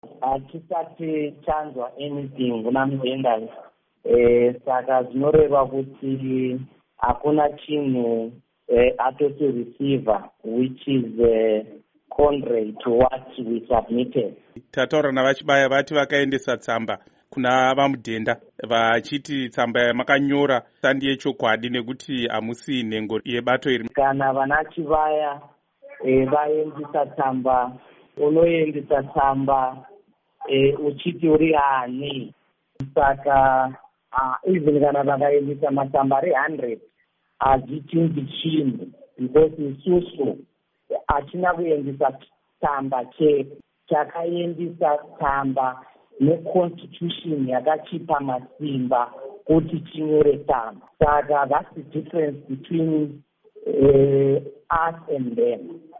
hatisati chanzwa anything kuna mudenda, saka zvinoreva kuti hakuna chinhu atoti receiver which is contrary to what we submitted. Tataura navachibaya vati vakaendesa tsamba kuna vamudhenda vachiti tsamba yamakanyora sandi yechokwadi nekuti hamusi nhengo yebato iri. Kana vana chivaya vaendesa tsamba, unoendesa tsamba uchiti uri ani, saka even kana vakaendesa matsamba ari 100 hazvichinji chinhu, because isusu hatina kuendesa tsamba chete, takaendesa tsamba neconstitution yakachipa masimba kuti tinyore tsamba. Saka that's the difference between us and them.